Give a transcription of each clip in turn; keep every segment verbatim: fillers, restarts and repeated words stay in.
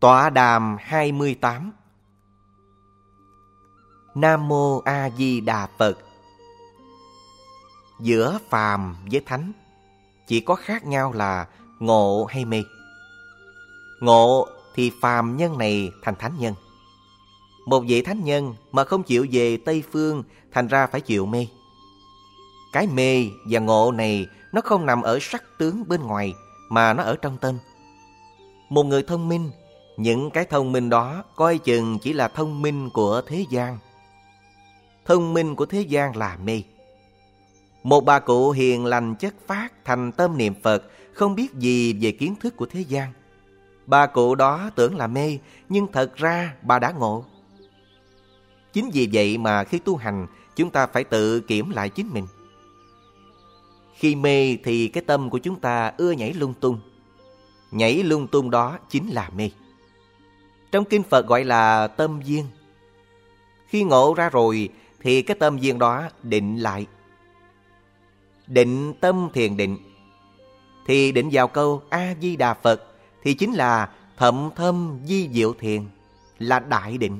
Tọa đàm hai mươi tám. Nam Mô A Di Đà Phật. Giữa phàm với thánh chỉ có khác nhau là ngộ hay mê. Ngộ thì phàm nhân này thành thánh nhân. Một vị thánh nhân mà không chịu về Tây Phương, thành ra phải chịu mê. Cái mê và ngộ này nó không nằm ở sắc tướng bên ngoài, mà nó ở trong tâm. Một người thông minh, những cái thông minh đó coi chừng chỉ là thông minh của thế gian. Thông minh của thế gian là mê. Một bà cụ hiền lành chất phác, thành tâm niệm Phật, không biết gì về kiến thức của thế gian. Bà cụ đó tưởng là mê, nhưng thật ra bà đã ngộ. Chính vì vậy mà khi tu hành, chúng ta phải tự kiểm lại chính mình. Khi mê thì cái tâm của chúng ta ưa nhảy lung tung. Nhảy lung tung đó chính là mê. Trong kinh Phật gọi là tâm viên. Khi ngộ ra rồi thì cái tâm viên đó định lại. Định tâm thiền định. Thì định vào câu A-di-đà Phật thì chính là thậm thâm di diệu thiền, là đại định.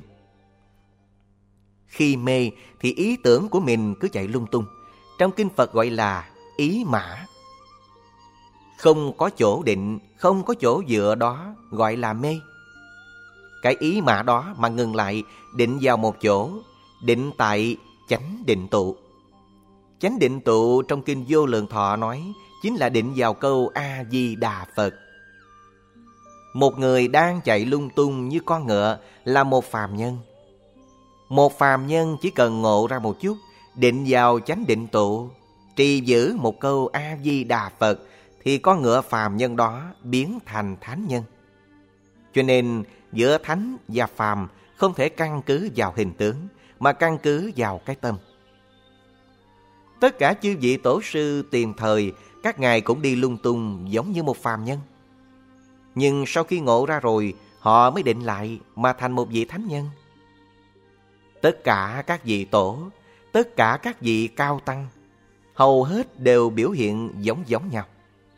Khi mê thì ý tưởng của mình cứ chạy lung tung. Trong kinh Phật gọi là ý mã. Không có chỗ định, không có chỗ dựa đó gọi là mê. Cái ý mã đó mà ngừng lại, định vào một chỗ, định tại chánh định tụ. Chánh định tụ trong kinh Vô Lượng Thọ nói chính là định vào câu A-di-đà Phật. Một người đang chạy lung tung như con ngựa là một phàm nhân. Một phàm nhân chỉ cần ngộ ra một chút, định vào chánh định tụ, trì giữ một câu A-di-đà Phật, thì con ngựa phàm nhân đó biến thành thánh nhân. Cho nên giữa thánh và phàm không thể căn cứ vào hình tướng, mà căn cứ vào cái tâm. Tất cả chư vị tổ sư tiền thời, các ngài cũng đi lung tung giống như một phàm nhân. Nhưng sau khi ngộ ra rồi, họ mới định lại mà thành một vị thánh nhân. Tất cả các vị tổ, tất cả các vị cao tăng, hầu hết đều biểu hiện giống giống nhau.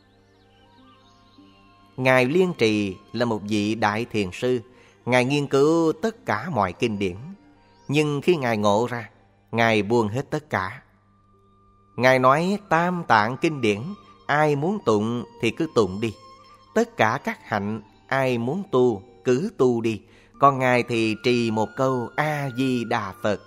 Ngài Liên Trì là một vị đại thiền sư. Ngài nghiên cứu tất cả mọi kinh điển. Nhưng khi Ngài ngộ ra, Ngài buông hết tất cả. Ngài nói tam tạng kinh điển, ai muốn tụng thì cứ tụng đi. Tất cả các hạnh, ai muốn tu cứ tu đi. Còn Ngài thì trì một câu A-di-đà Phật.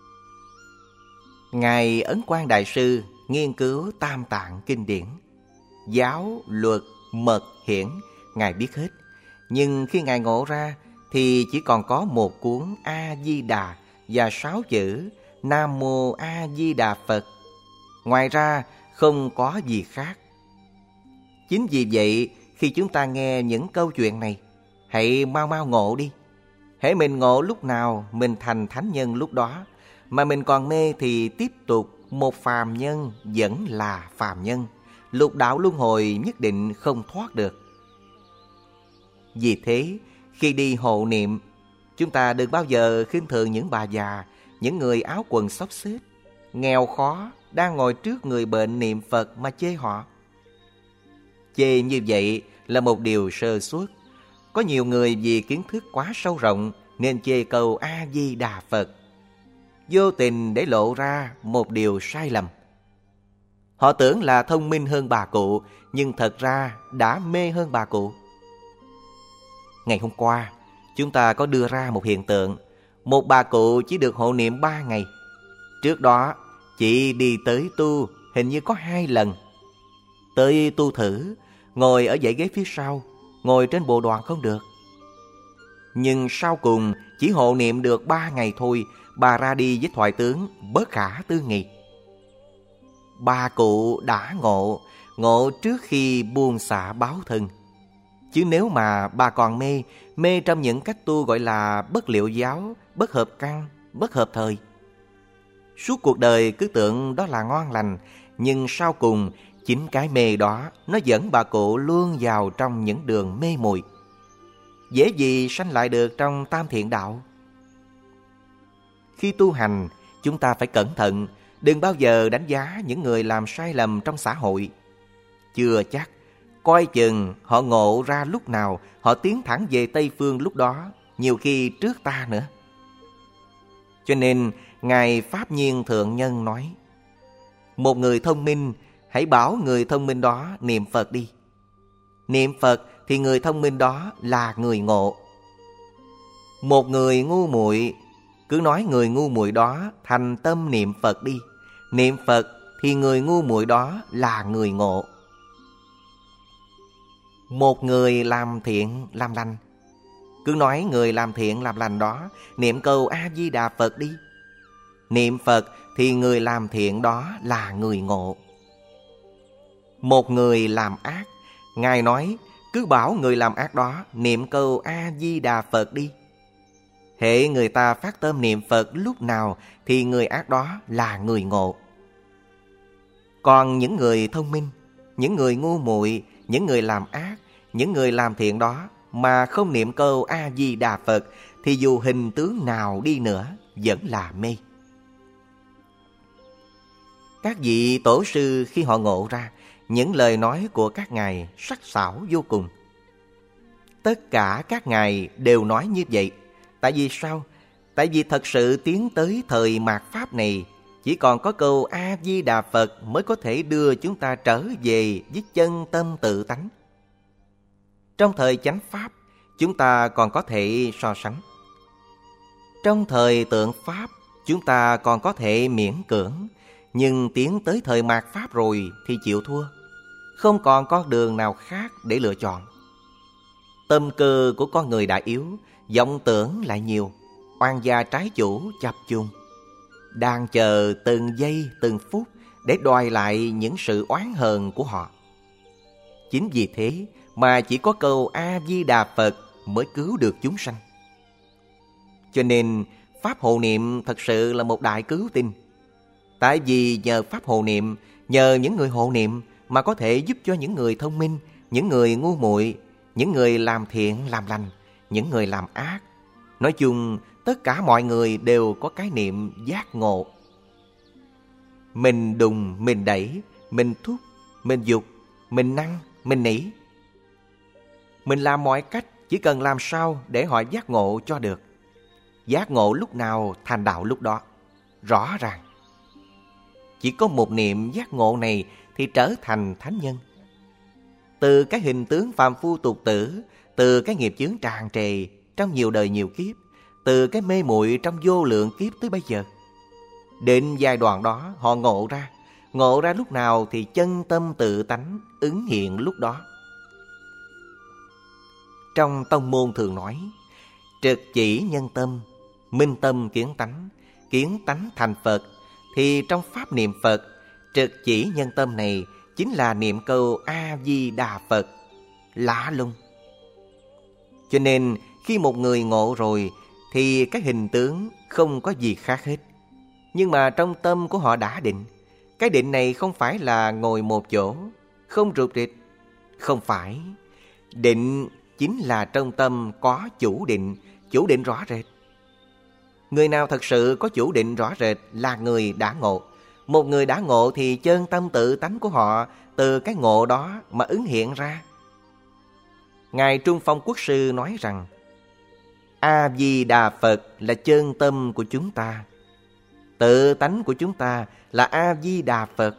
Ngài Ấn Quang Đại Sư nghiên cứu tam tạng kinh điển, giáo, luật, mật, hiển, Ngài biết hết. Nhưng khi Ngài ngộ ra thì chỉ còn có một cuốn A-di-đà và sáu chữ Nam Mô A-di-đà Phật. Ngoài ra không có gì khác. Chính vì vậy khi chúng ta nghe những câu chuyện này, hãy mau mau ngộ đi. Hễ mình ngộ lúc nào mình thành thánh nhân lúc đó. Mà mình còn mê thì tiếp tục một phàm nhân vẫn là phàm nhân. Lục đạo luân hồi nhất định không thoát được. Vì thế, khi đi hộ niệm, chúng ta đừng bao giờ khinh thường những bà già, những người áo quần xốc xếch, nghèo khó, đang ngồi trước người bệnh niệm Phật mà chê họ. Chê như vậy là một điều sơ suất. Có nhiều người vì kiến thức quá sâu rộng nên chê câu A-di-đà Phật, vô tình để lộ ra một điều sai lầm. Họ tưởng là thông minh hơn bà cụ, nhưng thật ra đã mê hơn bà cụ. Ngày hôm qua, chúng ta có đưa ra một hiện tượng. Một bà cụ chỉ được hộ niệm ba ngày. Trước đó, chị đi tới tu hình như có hai lần. Tới tu thử, ngồi ở dãy ghế phía sau, ngồi trên bộ đoàn không được. Nhưng sau cùng chỉ hộ niệm được ba ngày thôi, bà ra đi với thoại tướng bất khả tư nghị. Bà cụ đã ngộ, ngộ trước khi buông xả báo thân. Chứ nếu mà bà còn mê, mê trong những cách tu gọi là bất liệu giáo, bất hợp căn, bất hợp thời. Suốt cuộc đời cứ tưởng đó là ngon lành, nhưng sau cùng chính cái mê đó nó dẫn bà cụ luôn vào trong những đường mê muội. Dễ gì sanh lại được trong tam thiện đạo. Khi tu hành, chúng ta phải cẩn thận, đừng bao giờ đánh giá những người làm sai lầm trong xã hội. Chưa chắc Coi chừng họ ngộ ra lúc nào, họ tiến thẳng về Tây Phương lúc đó, nhiều khi trước ta nữa. Cho nên Ngài Pháp Nhiên Thượng Nhân nói, một người thông minh, hãy bảo người thông minh đó niệm Phật đi. Niệm Phật thì người thông minh đó là người ngộ. Một người ngu muội, cứ nói người ngu muội đó thành tâm niệm Phật đi. Niệm Phật thì người ngu muội đó là người ngộ. Một người làm thiện làm lành, cứ nói người làm thiện làm lành đó niệm câu A-di-đà Phật đi. Niệm Phật thì người làm thiện đó là người ngộ. Một người làm ác, Ngài nói cứ bảo người làm ác đó niệm câu A-di-đà Phật đi. Hễ người ta phát tâm niệm Phật lúc nào thì người ác đó là người ngộ. Còn những người thông minh, những người ngu muội, những người làm ác, những người làm thiện đó mà không niệm câu A-di-đà Phật thì dù hình tướng nào đi nữa vẫn là mê. Các vị tổ sư khi họ ngộ ra, những lời nói của các ngài sắc sảo vô cùng. Tất cả các ngài đều nói như vậy. Tại vì sao? Tại vì thật sự tiến tới thời mạt Pháp này, chỉ còn có câu A-di-đà Phật mới có thể đưa chúng ta trở về với chân tâm tự tánh. Trong thời chánh Pháp, chúng ta còn có thể so sánh. Trong thời tượng Pháp, chúng ta còn có thể miễn cưỡng. Nhưng tiến tới thời mạt Pháp rồi thì chịu thua. Không còn con đường nào khác để lựa chọn. Tâm cơ của con người đã yếu, vọng tưởng lại nhiều, oan gia trái chủ chập chung, đang chờ từng giây từng phút để đòi lại những sự oán hờn của họ. Chính vì thế mà chỉ có câu A-di-đà Phật mới cứu được chúng sanh. Cho nên Pháp hộ niệm thật sự là một đại cứu tinh. Tại vì nhờ Pháp hộ niệm, nhờ những người hộ niệm mà có thể giúp cho những người thông minh, những người ngu muội, những người làm thiện làm lành, những người làm ác, nói chung tất cả mọi người đều có cái niệm giác ngộ. Mình đùng, mình đẩy, mình thúc, mình giục, mình năng, mình nỉ. Mình làm mọi cách, chỉ cần làm sao để họ giác ngộ cho được. Giác ngộ lúc nào thành đạo lúc đó. Rõ ràng. Chỉ có một niệm giác ngộ này thì trở thành thánh nhân. Từ cái hình tướng phàm phu tục tử, từ cái nghiệp chướng tràn trề trong nhiều đời nhiều kiếp, từ cái mê muội trong vô lượng kiếp tới bây giờ. Đến giai đoạn đó họ ngộ ra. Ngộ ra lúc nào thì chân tâm tự tánh ứng hiện lúc đó. Trong tông môn thường nói, trực chỉ nhân tâm, minh tâm kiến tánh, kiến tánh thành Phật. Thì trong Pháp niệm Phật, trực chỉ nhân tâm này chính là niệm câu A-di-đà Phật. Lạ lùng. Cho nên khi một người ngộ rồi thì cái hình tướng không có gì khác hết. Nhưng mà trong tâm của họ đã định. Cái định này không phải là ngồi một chỗ, không rụt rịch. Không phải. Định chính là trong tâm có chủ định, chủ định rõ rệt. Người nào thật sự có chủ định rõ rệt là người đã ngộ. Một người đã ngộ thì chân tâm tự tánh của họ từ cái ngộ đó mà ứng hiện ra. Ngài Trung Phong Quốc Sư nói rằng, A-di-đà Phật là chân tâm của chúng ta. Tự tánh của chúng ta là A-di-đà Phật.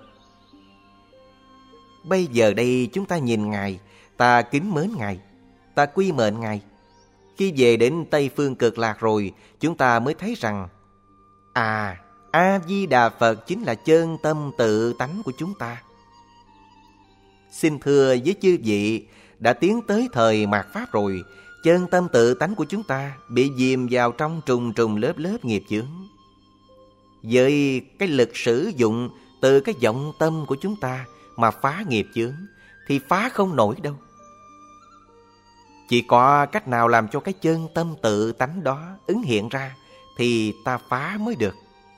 Bây giờ đây chúng ta nhìn Ngài, ta kính mến Ngài, ta quy mệnh Ngài. Khi về đến Tây Phương Cực Lạc rồi, chúng ta mới thấy rằng, à, A-di-đà Phật chính là chân tâm tự tánh của chúng ta. Xin thưa với chư vị, đã tiến tới thời mạt Pháp rồi, chân tâm tự tánh của chúng ta bị dìm vào trong trùng trùng lớp lớp nghiệp chướng. Với cái lực sử dụng từ cái vọng tâm của chúng ta mà phá nghiệp chướng thì phá không nổi đâu. Chỉ có cách nào làm cho cái chân tâm tự tánh đó ứng hiện ra thì ta phá mới được.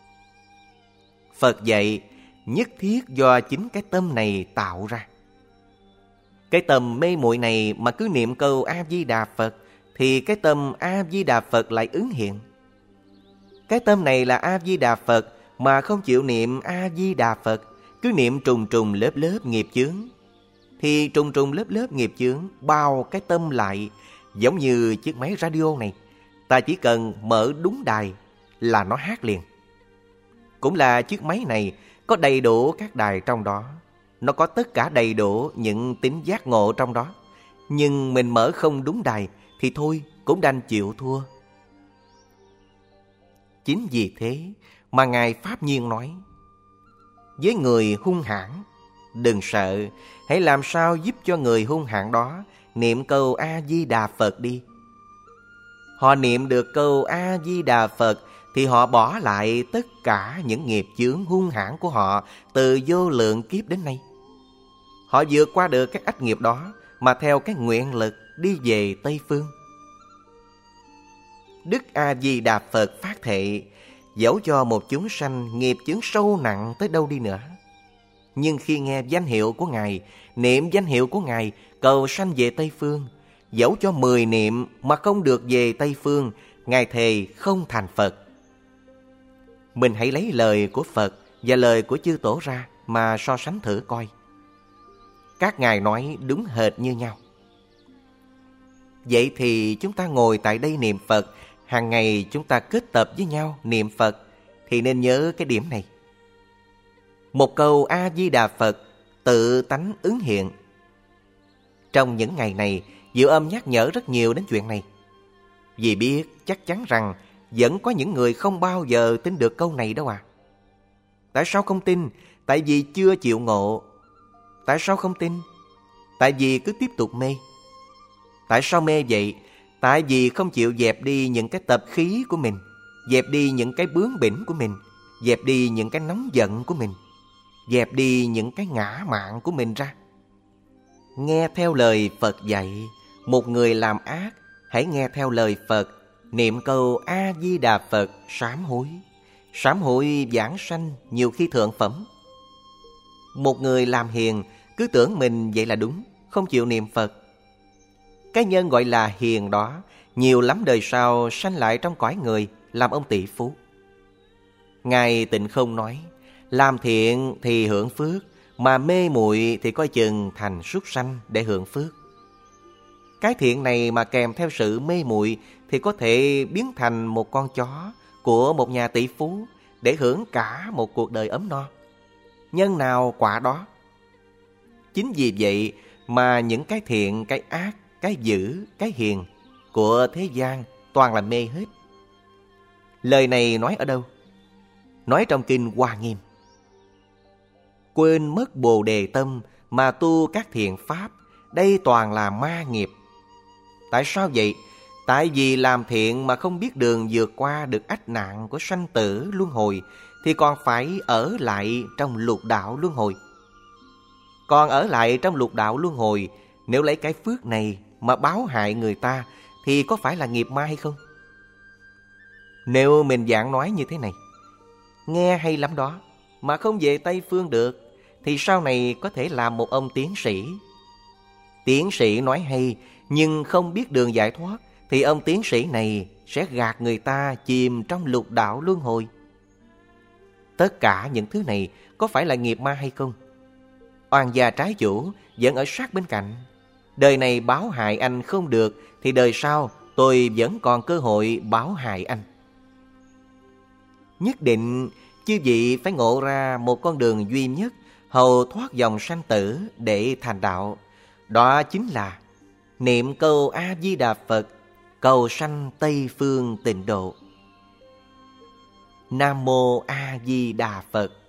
Phật dạy nhất thiết do chính cái tâm này tạo ra. Cái tâm mê muội này mà cứ niệm câu A-di-đà Phật thì cái tâm A-di-đà Phật lại ứng hiện. Cái tâm này là A-di-đà Phật mà không chịu niệm A-di-đà Phật, cứ niệm trùng trùng lớp lớp nghiệp chướng, thì trùng trùng lớp lớp nghiệp chướng bao cái tâm lại, giống như chiếc máy radio này. Ta chỉ cần mở đúng đài là nó hát liền. Cũng là chiếc máy này có đầy đủ các đài trong đó. Nó có tất cả đầy đủ những tính giác ngộ trong đó. Nhưng mình mở không đúng đài thì thôi, cũng đành chịu thua. Chính vì thế mà Ngài Pháp Nhiên nói, với người hung hãn, đừng sợ, hãy làm sao giúp cho người hung hãn đó niệm câu A-di-đà Phật đi. Họ niệm được câu A-di-đà Phật thì họ bỏ lại tất cả những nghiệp chướng hung hãn của họ từ vô lượng kiếp đến nay. Họ vượt qua được các ách nghiệp đó mà theo cái nguyện lực đi về Tây Phương. Đức A-di-đà Phật phát thệ, dẫu cho một chúng sanh nghiệp chướng sâu nặng tới đâu đi nữa, nhưng khi nghe danh hiệu của Ngài, niệm danh hiệu của Ngài, cầu sanh về Tây Phương, dẫu cho mười niệm mà không được về Tây Phương, Ngài thề không thành Phật. Mình hãy lấy lời của Phật và lời của chư tổ ra mà so sánh thử coi. Các ngài nói đúng hệt như nhau. Vậy thì chúng ta ngồi tại đây niệm Phật, hàng ngày chúng ta kết tập với nhau niệm Phật, thì nên nhớ cái điểm này. Một câu A-di-đà Phật tự tánh ứng hiện. Trong những ngày này, Diệu Âm nhắc nhở rất nhiều đến chuyện này. Vì biết chắc chắn rằng vẫn có những người không bao giờ tin được câu này đâu à. Tại sao không tin? Tại vì chưa chịu ngộ. Tại sao không tin? Tại vì cứ tiếp tục mê. Tại sao mê vậy? Tại vì không chịu dẹp đi những cái tập khí của mình, dẹp đi những cái bướng bỉnh của mình, dẹp đi những cái nóng giận của mình, dẹp đi những cái ngã mạn của mình ra. Nghe theo lời Phật dạy, một người làm ác, hãy nghe theo lời Phật, niệm câu A-di-đà Phật sám hối. Sám hối giảng sanh nhiều khi thượng phẩm. Một người làm hiền, cứ tưởng mình vậy là đúng, không chịu niệm Phật. Cái nhân gọi là hiền đó, nhiều lắm đời sau sanh lại trong cõi người, làm ông tỷ phú. Ngài Tịnh Không nói, làm thiện thì hưởng phước, mà mê muội thì coi chừng thành súc sanh để hưởng phước. Cái thiện này mà kèm theo sự mê muội thì có thể biến thành một con chó của một nhà tỷ phú để hưởng cả một cuộc đời ấm no. Nhân nào quả đó. Chính vì vậy mà những cái thiện, cái ác, cái dữ, cái hiền của thế gian toàn là mê hết. Lời này nói ở đâu? Nói trong kinh Hoa Nghiêm. Quên mất Bồ Đề tâm mà tu các thiện pháp, đây toàn là ma nghiệp. Tại sao vậy? Tại vì làm thiện mà không biết đường vượt qua được ách nạn của sanh tử luân hồi, thì còn phải ở lại trong lục đạo luân hồi. Còn ở lại trong lục đạo luân hồi, nếu lấy cái phước này mà báo hại người ta, thì có phải là nghiệp ma hay không? Nếu mình giảng nói như thế này, nghe hay lắm đó, mà không về Tây Phương được, thì sau này có thể làm một ông tiến sĩ. Tiến sĩ nói hay, nhưng không biết đường giải thoát, thì ông tiến sĩ này sẽ gạt người ta chìm trong lục đạo luân hồi. Tất cả những thứ này có phải là nghiệp ma hay không? Oan gia trái chủ vẫn ở sát bên cạnh. Đời này báo hại anh không được, thì đời sau tôi vẫn còn cơ hội báo hại anh. Nhất định chư vị phải ngộ ra một con đường duy nhất hầu thoát dòng sanh tử để thành đạo. Đó chính là niệm câu A-di-đà Phật, cầu sanh Tây Phương Tịnh Độ. Nam Mô A Di Đà Phật.